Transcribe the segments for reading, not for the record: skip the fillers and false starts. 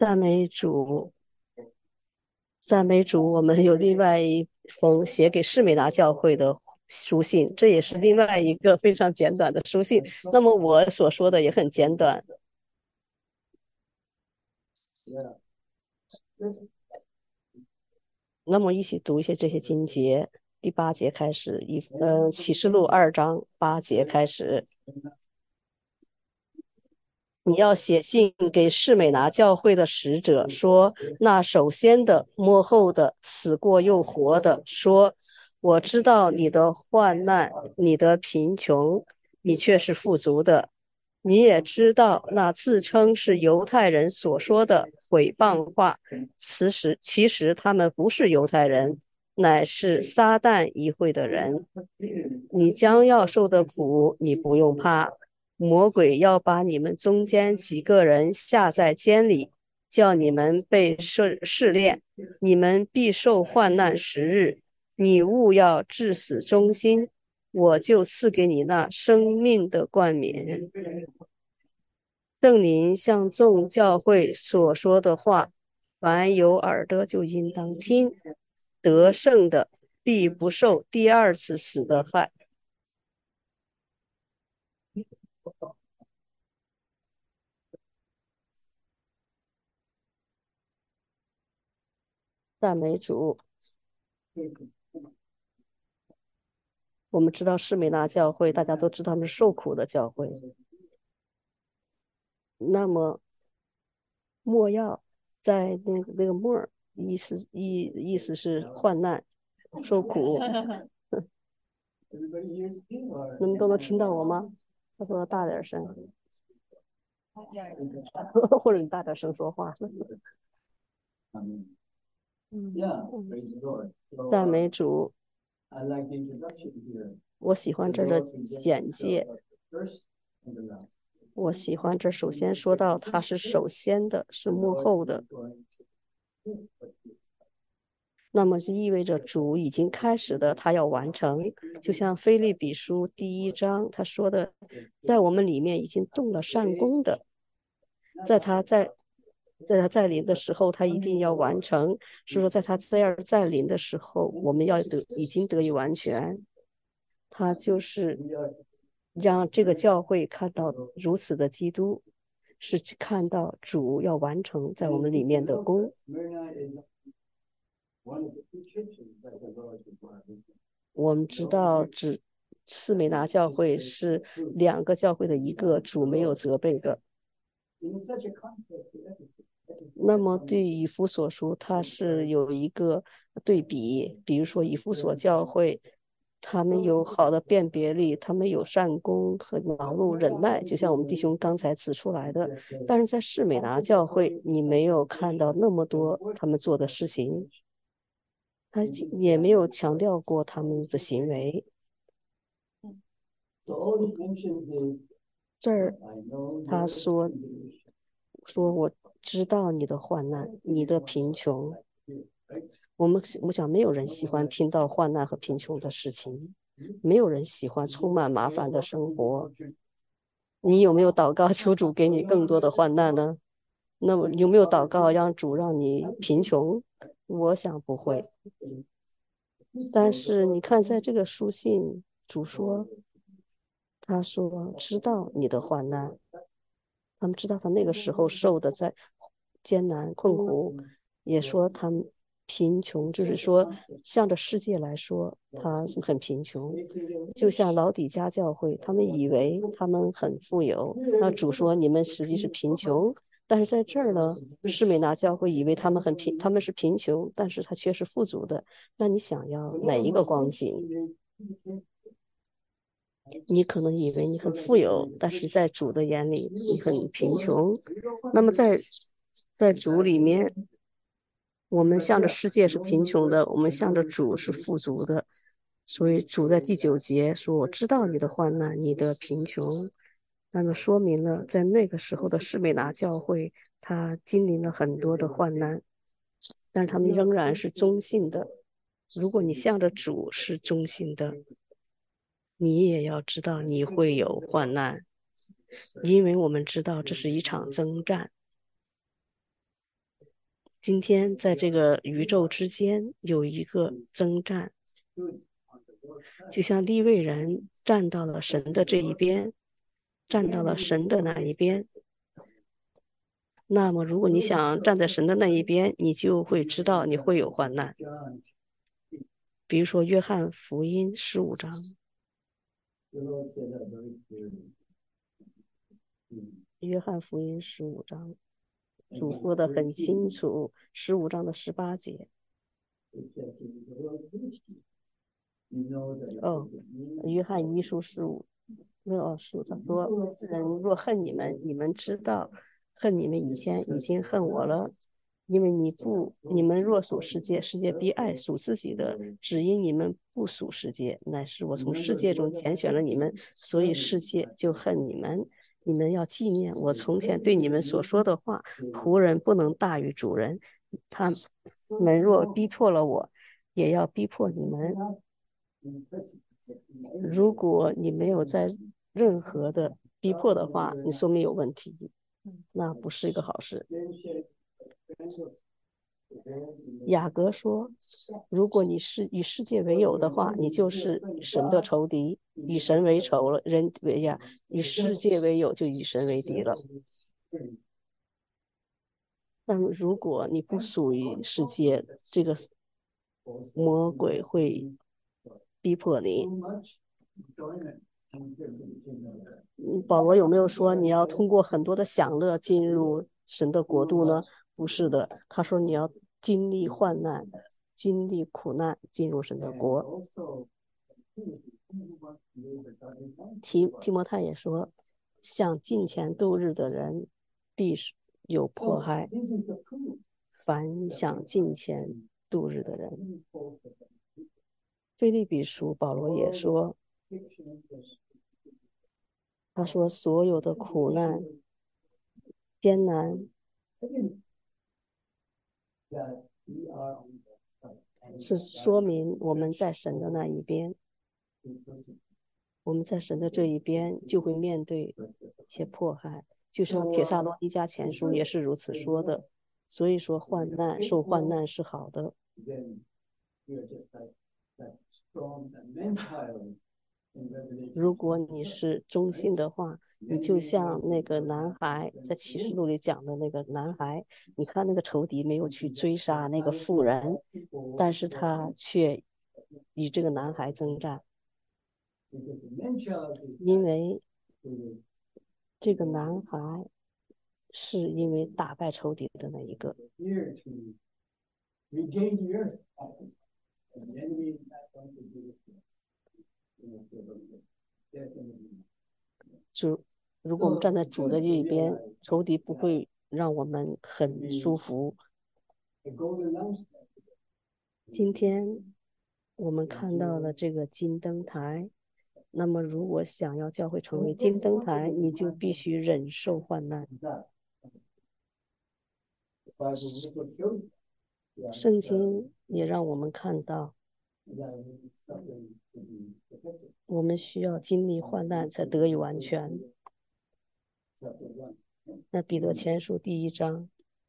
赞美主，赞美主。我们有另外一封写给士美拿教会的书信，这也是另外一个非常简短的书信。那么我所说的也很简短。那么一起读一些这些经节，第8节开始，启示录2章8节开始。你要写信给士美拿教会的使者说，那首先的、末后的、死过又活的，说：我知道你的患难，你的贫穷，你却是富足的。你也知道那自称是犹太人所说的毁谤话，其实他们不是犹太人，乃是撒旦议会的人。你将要受的苦，你不用怕。魔鬼要把你们中间几个人下在监里，叫你们被试炼，你们必受患难10日。你务要至死忠心，我就赐给你那生命的冠冕。圣灵向众教会所说的话，凡有耳的就应当听。得胜的必不受第二次死的害。赞美主。我们知道士美拿教会，大家都知道他们是受苦的教会。那么莫要在那个末儿，意思是患难、受苦。你们都能听到我吗？他说大点声，或者你大点声说话。赞美主。我喜欢这儿的简介。我喜欢这首先说到他是首先的，是幕后的。那么就意味着主已经开始的，他要完成。就像腓立比书第1章他说的，在我们里面已经动了善功的，在他再临的时候，他一定要完成。是说，在他再临的时候，我们已经得以完全。他就是让这个教会看到如此的基督，是看到主要完成在我们里面的功。我们知道，士美拿教会是2个教会的一个，主没有责备的。那么对以弗所书，它是有一个对比，比如说以弗所教会，他们有好的辨别力，他们有善功和劳碌忍耐，就像我们弟兄刚才指出来的。但是在士美拿教会，你没有看到那么多他们做的事情，他也没有强调过他们的行为。这儿他说我知道你的患难，你的贫穷。我想没有人喜欢听到患难和贫穷的事情，没有人喜欢充满麻烦的生活。你有没有祷告求主给你更多的患难呢？那么有没有祷告让主让你贫穷？我想不会。但是你看，在这个书信，主说，他说知道你的患难，他们知道他那个时候受的在艰难困苦，也说他们贫穷，就是说向着世界来说，他很贫穷。就像老底嘉教会，他们以为他们很富有，那主说你们实际是贫穷。但是在这儿呢，士美拿教会以为他们他们是贫穷，但是他却是富足的。那你想要哪一个光景？你可能以为你很富有，但是在主的眼里你很贫穷。那么在主里面，我们向着世界是贫穷的，我们向着主是富足的。所以主在第9节说：“我知道你的患难，你的贫穷。”那么说明了，在那个时候的士美拿教会，他经历了很多的患难，但是他们仍然是忠信的。如果你向着主是忠心的，你也要知道你会有患难，因为我们知道这是一场征战。 今天在这个宇宙之间有一个征战，就像利未人站到了神的这一边，站到了神的那一边。那么，如果你想站在神的那一边，你就会知道你会有患难。比如说，约翰福音15章，约翰福音15章，主说的很清楚，15章的18节。哦，约翰一书15章说：人若恨你们，你们知道，恨你们以前已经恨我了。因为你们若属世界，世界必爱属自己的；只因你们不属世界，乃是我从世界中拣选了你们，所以世界就恨你们。你们要纪念我从前对你们所说的话：仆人不能大于主人。他们若逼迫了我，也要逼迫你们。如果你没有在任何的逼迫的话，你说明有问题，那不是一个好事。雅各说：如果你是与世界为友的话，你就是神的仇敌，与神为仇了。人为呀，与世界为友，就与神为敌了。但如果你不属于世界，这个魔鬼会逼迫你。保罗有没有说你要通过很多的享乐进入神的国度呢？不是的，他说你要经历患难，经历苦难，进入神的国。提摩太也说，想金钱度日的人必有迫害，凡想金钱度日的人。腓立比书保罗也说，他说所有的苦难、艰难是说明我们在神的那一边，我们在神的这一边就会面对一些迫害，就像帖撒罗尼迦前书也是如此说的。所以说受患难是好的。如果你是忠心的话，你就像那个男孩在启示录里讲的那个男孩，你看那个仇敌没有去追杀那个妇人，但是他却与这个男孩征战，因为这个男孩是因为打败仇敌的那一个。如果我们站在主的这一边，仇敌不会让我们很舒服。今天我们看到了这个金灯台，那么如果想要教会成为金灯台，你就必须忍受患难。圣经也让我们看到，我们需要经历患难才得以完全。那彼得前书第1章，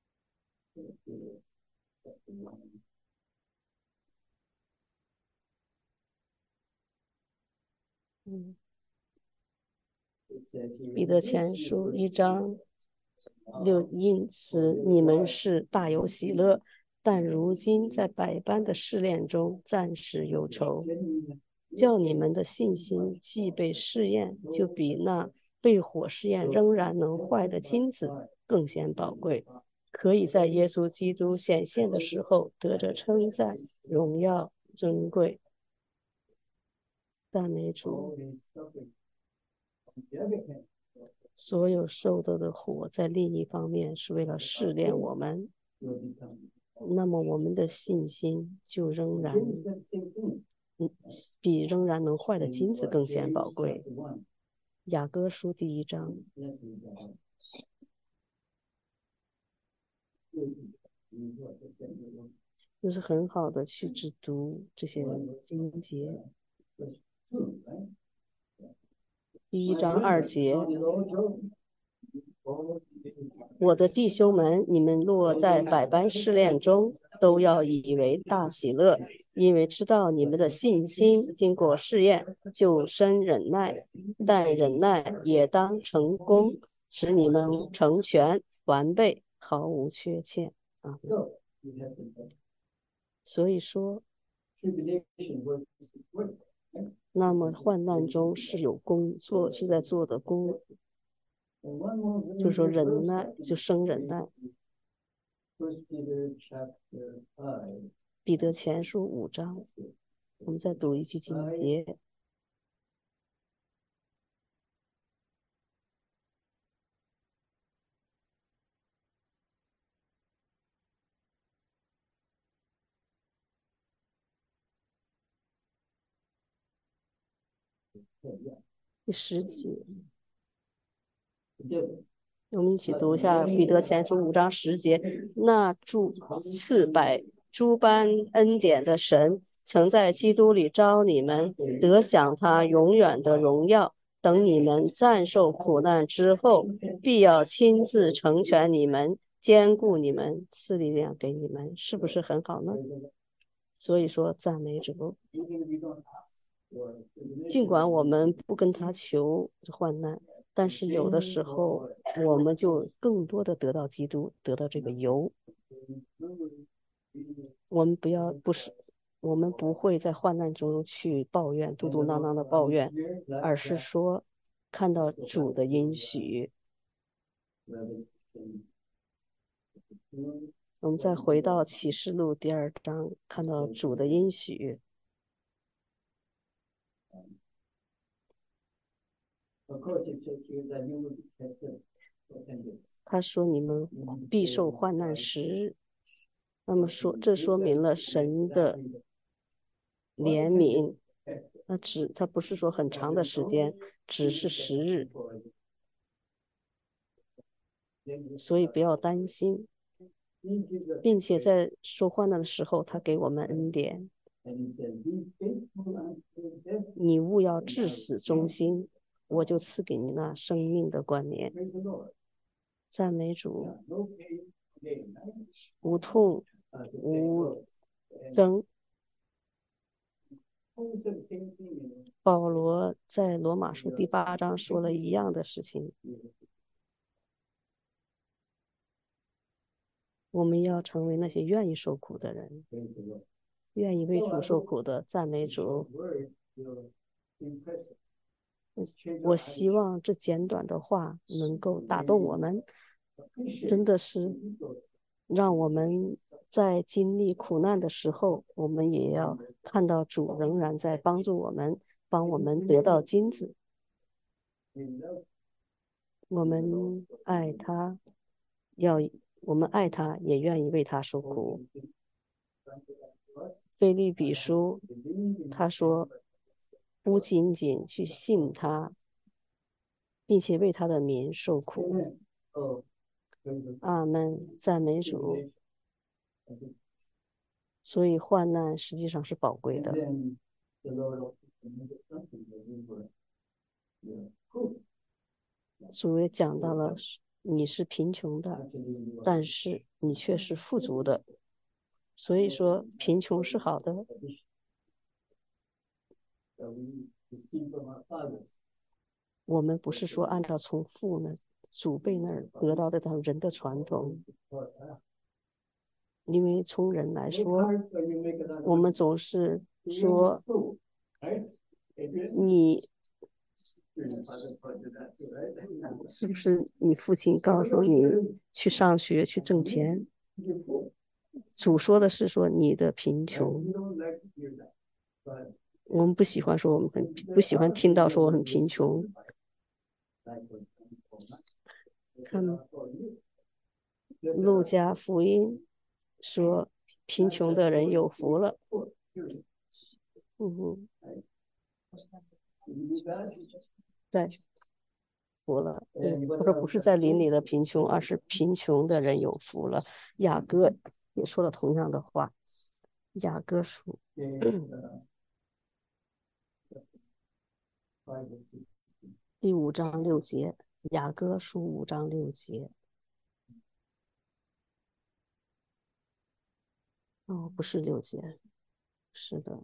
彼得前书1章6，因此你们是大有喜乐，但如今在百般的试炼中暂时忧愁，叫你们的信心既被试验，就比那被火试验仍然能坏的金子更显宝贵，可以在耶稣基督显现的时候得着称赞、荣耀、尊贵。赞美主！所有受到的苦，在另一方面是为了试炼我们，那么我们的信心就比仍然能坏的金子更显宝贵。雅歌书第1章，就是很好的去只读这些经节。第1章2节， 我的弟兄们，你们若在百般试炼中，都要以为大喜乐，因为知道你们的信心经过试验，就生忍耐。但忍耐也当成功，使你们成全完备，毫无缺欠啊。所以说，那么患难中是有工作，是在做的工，就是说忍耐就生忍耐。彼得前书5章，我们再读一句经节。第10节，我们一起读一下彼得前书5章10节。那赐百诸般恩典的神，曾在基督里召你们，得享他永远的荣耀。等你们暂受苦难之后，必要亲自成全你们，坚固你们，赐力量给你们，是不是很好呢？所以说赞美主。尽管我们不跟他求患难，但是有的时候我们就更多的得到基督，得到这个油。我们我们不会在患难中去抱怨，嘟嘟囔囔的抱怨，而是说看到主的应许。我们再回到启示录第2章，看到主的应许。他说你们必受患难时，那么这说明了神的怜悯。他不是说很长的时间，只是10日，所以不要担心，并且在受患难的时候，他给我们恩典。你务要至死忠心，我就赐给你那生命的冠冕。赞美主，无痛无争。保罗在罗马书第8章说了一样的事情。我们要成为那些愿意受苦的人，愿意为主受苦的。赞美主。我希望这简短的话能够打动我们，真的是让我们在经历苦难的时候，我们也要看到主仍然在帮助我们，帮我们得到金子。我们爱他，我们爱他，也愿意为他受苦。腓立比书他说，不仅仅去信他，并且为他的名受苦。阿们，赞美主。所以患难实际上是宝贵的。主也讲到了，你是贫穷的，但是你却是富足的。所以说贫穷是好的。我们不是说按照从父呢祖辈那儿得到的人的传统，因为从人来说，我们总是说你是不是你父亲告诉你去上学去挣钱？主说的是说你的贫穷。我们不喜欢说我们不喜欢听到说我很贫穷。看路加福音说贫穷的人有福了。在福了。他说不是在邻里的贫穷，而是贫穷的人有福了。雅各也说了同样的话。雅各书第5章6节， 雅歌书5章6节。哦，不是6节，是的。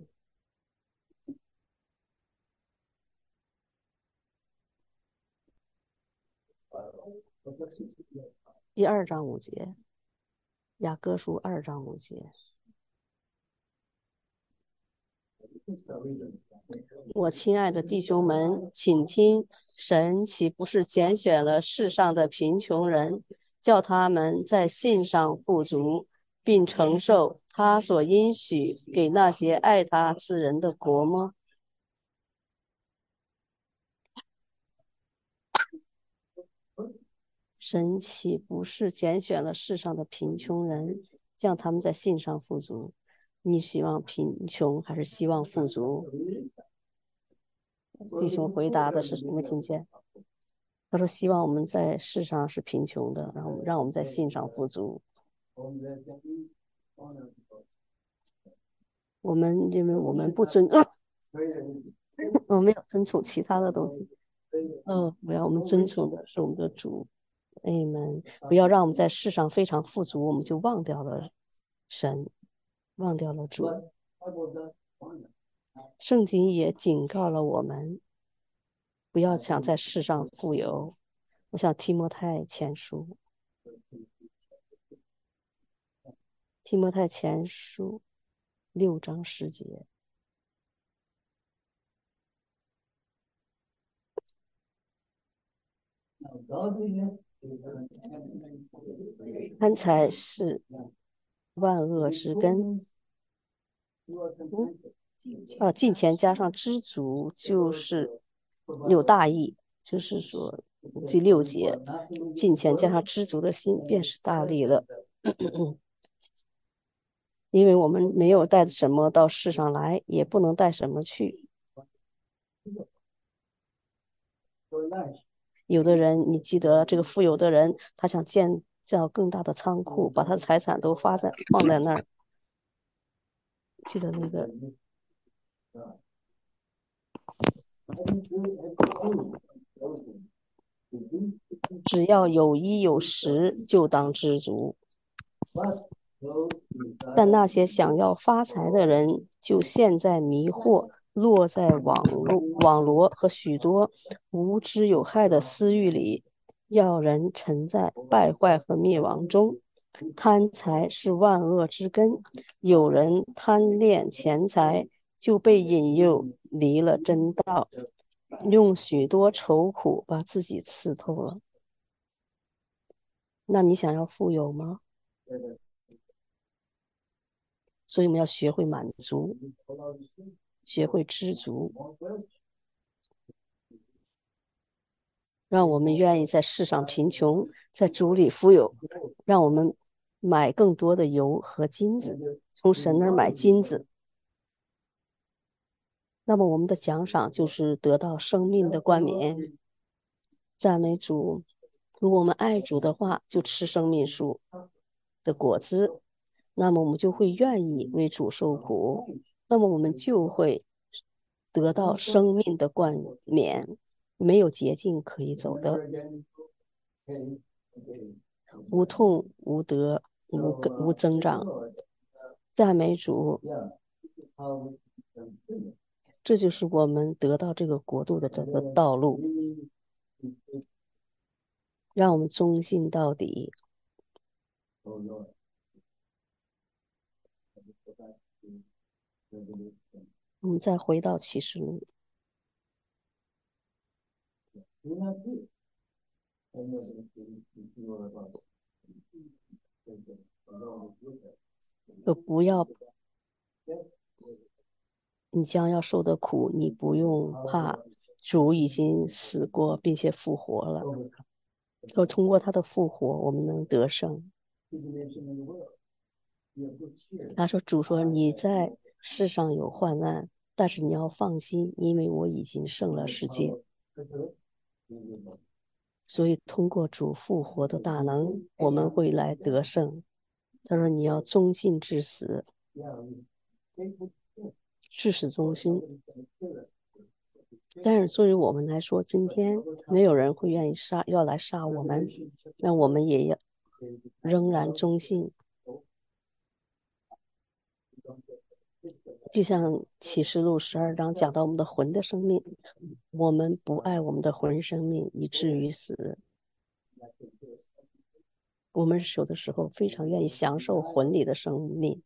第2章5节，雅歌书2章5节。我亲爱的弟兄们，请听，神岂不是拣选了世上的贫穷人，叫他们在信上富足，并承受他所应许给那些爱他之人的国吗？神岂不是拣选了世上的贫穷人，叫他们在信上富足？你希望贫穷还是希望富足？弟兄回答的是，没听见。他说希望我们在世上是贫穷的，然后让我们在信上富足。我们因为我们不尊，我们要尊崇其他的东西。不要，我们尊崇的是我们的主。Amen。不要让我们在世上非常富足，我们就忘掉了神，忘掉了主。圣经也警告了我们，不要想在世上富有。我想提摩太前书6章10节。贪财是万恶之根。金钱加上知足就是有大义，就是说第6节，金钱加上知足的心便是大利了。因为我们没有带什么到世上来，也不能带什么去。有的人，你记得这个富有的人，他想建造更大的仓库，把他的财产都放在那儿。记得那个。只要有衣有食，就当知足。但那些想要发财的人，就陷在迷惑，落在网罗和许多无知有害的私欲里，要人沉在败坏和灭亡中。贪财是万恶之根，有人贪恋钱财，就被引诱离了真道，用许多愁苦把自己刺透了。那你想要富有吗？所以我们要学会满足，学会知足，让我们愿意在世上贫穷，在主里富有。让我们买更多的油和金子，从神那儿买金子。那么我们的奖赏就是得到生命的冠冕。赞美主！如果我们爱主的话，就吃生命树的果子，那么我们就会愿意为主受苦，那么我们就会得到生命的冠冕，没有捷径可以走的，无痛无得无增长。赞美主！这就是我们得到这个国度的整个道路。让我们忠信到底。我们再回到启示录。不要，你将要受的苦，你不用怕，主已经死过并且复活了。通过他的复活，我们能得胜。他说：“主说你在世上有患难，但是你要放心，因为我已经胜了世界。”所以通过主复活的大能，我们会来得胜。他说：“你要忠信至死，至死忠心。” 但是对于我们来说，今天没有人会愿意要来杀我们，那我们也要仍然忠信。就像启示录12章讲到我们的魂的生命，我们不爱我们的魂生命，以至于死。我们有的时候非常愿意享受魂里的生命，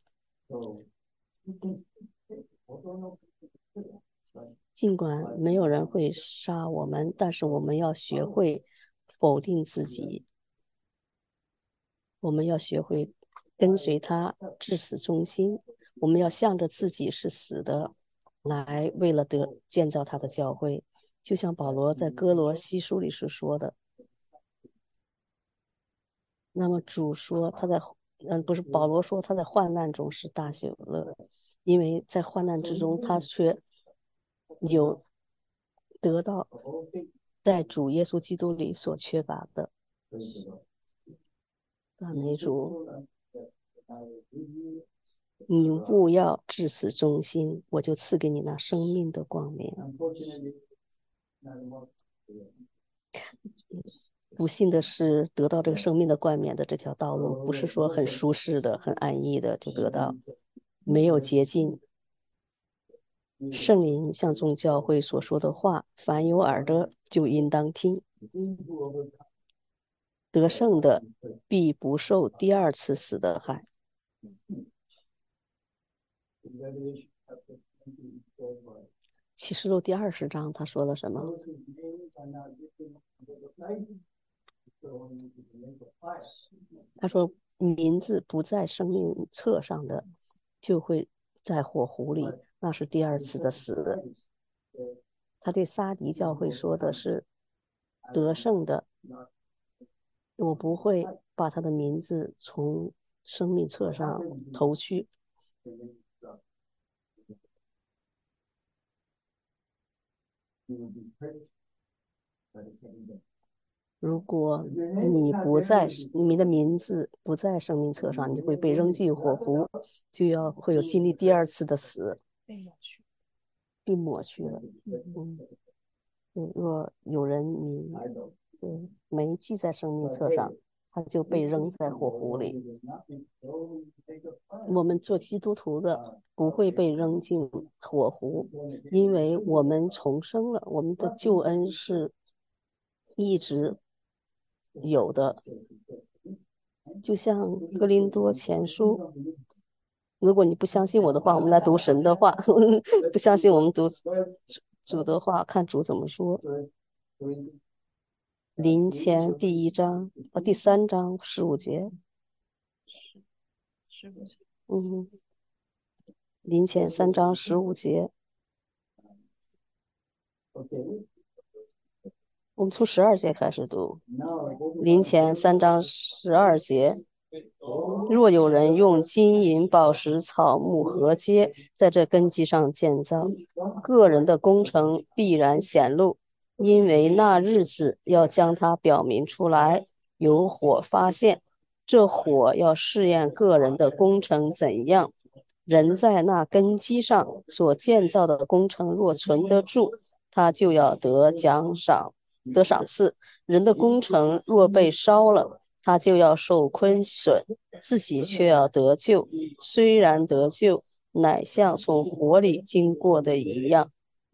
尽管没有人会杀我们，但是我们要学会否定自己，我们要学会跟随他至死忠心。我们要向着自己是死的来，为了建造他的教会。就像保罗在哥罗西书里是说的。那么主说他在不是保罗说他在患难中是大喜乐，因为在患难之中他却有得到在主耶稣基督里所缺乏的。赞美主，你务要至死忠心，我就赐给你那生命的光明。不幸的是，得到这个生命的冠冕的这条道路，不是说很舒适的、很安逸的就得到，没有捷径。圣灵像众教会所说的话，凡有耳的就应当听。得胜的必不受第二次死的害。启示录第20章他说了什么？他说名字不在生命册上的就会在火湖里，那是第二次的死。他对撒狄教会说的是得胜的，我不会把他的名字从生命册上投去。如果你的名字不在生命册上，你会被扔进火湖，会有经历第二次的死，被抹去了。若有人没记在生命册上，他就被扔在火湖里。我们做基督徒的不会被扔进火湖，因为我们重生了，我们的救恩是一直有的。就像哥林多前书，如果你不相信我的话，我们来读神的话；不相信我们读主的话，看主怎么说。林前第3章15节。林前3章15节。我们从12节开始读。林前3章12节。若有人用金银宝石草木禾秸在这根基上建造，个人的工程必然显露，因为那日子要将它表明出来，有火发现，这火要试验个人的工程怎样。人在那根基上所建造的工程若存得住，他就要得赏赐。人的工程若被烧了，他就要受亏损，自己却要得救。虽然得救，乃像从火里经过的一样。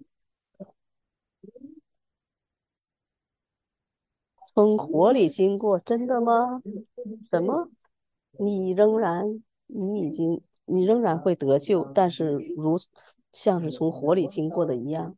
从火里经过，真的吗？什么？你仍然会得救，但是像是从火里经过的一样。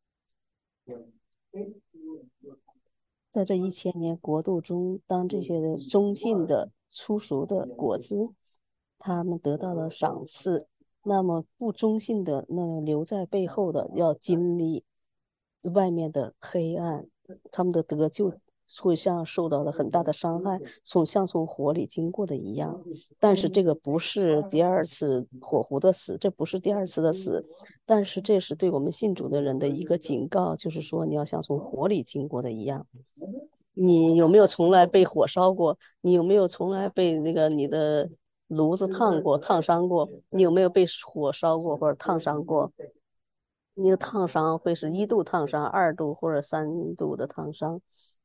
在这1000年国度中，当这些忠信的出熟的果子，他们得到了赏赐，那么不忠信的那留在背后的要经历外面的黑暗，他们的得救会像受到了很大的伤害，像从火里经过的一样。但是这个不是第二次火湖的死，这不是第二次的死，但是这是对我们信主的人的一个警告，就是说你要像从火里经过的一样。你有没有从来被火烧过？你有没有从来被你的炉子烫伤过？你有没有被火烧过或者烫伤过？ 你的烫伤会是1度烫伤、2度或者3度的烫伤，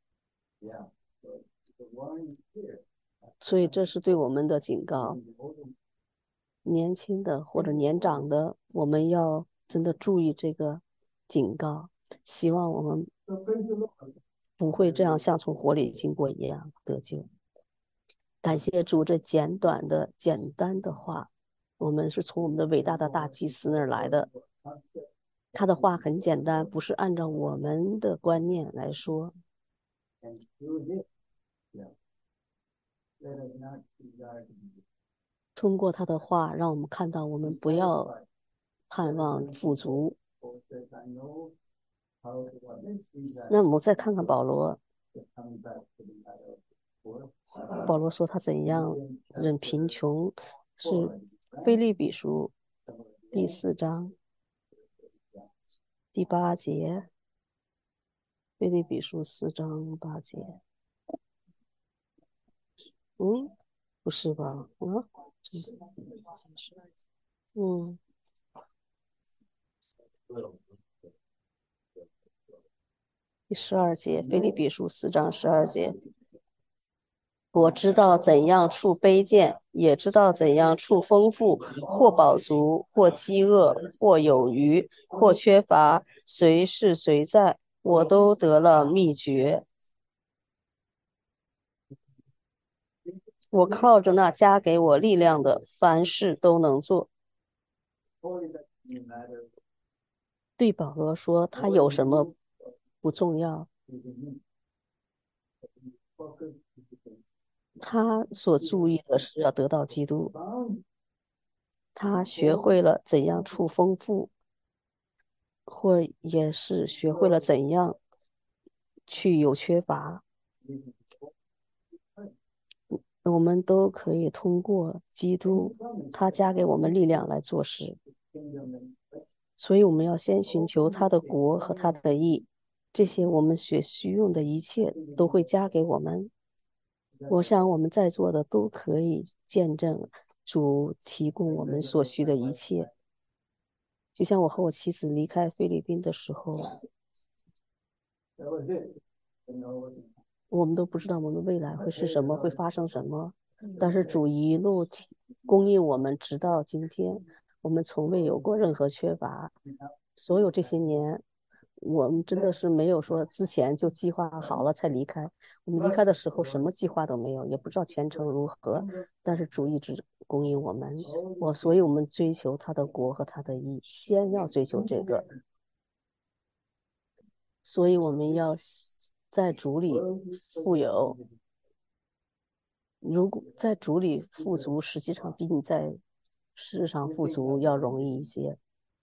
所以这是对我们的警告。年轻的或者年长的，我们要真的注意这个警告，希望我们不会这样像从火里经过一样得救。感谢主这简短的、简单的话，我们是从我们的伟大的大祭司那儿来的。他的话很简单，不是按照我们的观念来说。通过他的话，让我们看到我们不要盼望富足。那我们再看看保罗，保罗说他怎样忍贫穷，是腓立比书第4章第8节，腓立比书4章8节。不是吧？嗯，第12节，腓立比书4章12节。我知道怎样处卑贱，也知道怎样处丰富，或饱足，或饥饿，或有余，或缺乏，随是随在，我都得了秘诀。我靠着那加给我力量的，凡事都能做。对保罗说，他有什么不重要，他所注意的是要得到基督。他学会了怎样处丰富，或也是学会了怎样去有缺乏。我们都可以通过基督，他加给我们力量来做事。所以我们要先寻求他的国和他的义，这些我们所需用的一切都会加给我们。我想我们在座的都可以见证主提供我们所需的一切。就像我和我妻子离开菲律宾的时候，我们都不知道我们未来会是什么，会发生什么，但是主一路供应我们，直到今天，我们从未有过任何缺乏。所有这些年，我们真的是没有说之前就计划好了才离开。我们离开的时候什么计划都没有，也不知道前程如何，但是主一直供应我们。所以我们追求他的国和他的义，先要追求这个。所以我们要在主里富有。如果在主里富足，实际上比你在世上富足要容易一些。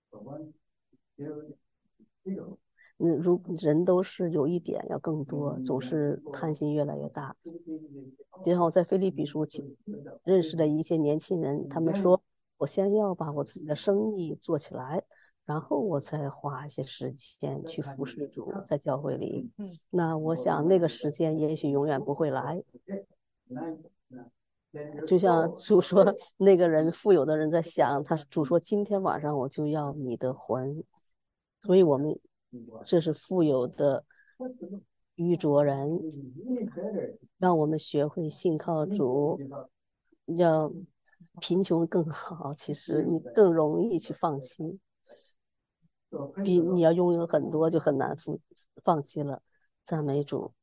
人都是有一点要更多，总是贪心越来越大。然后在菲利比书认识的一些年轻人，他们说：“我先要把我自己的生意做起来，然后我再花一些时间去服侍主，在教会里。”那我想那个时间也许永远不会来。就像主说，那个人富有的人在想，主说今天晚上我就要你的魂。所以我们这是富有的愚拙人，让我们学会信靠主。要贫穷更好，其实你更容易去放弃，比你要拥有很多就很难放弃了。赞美主。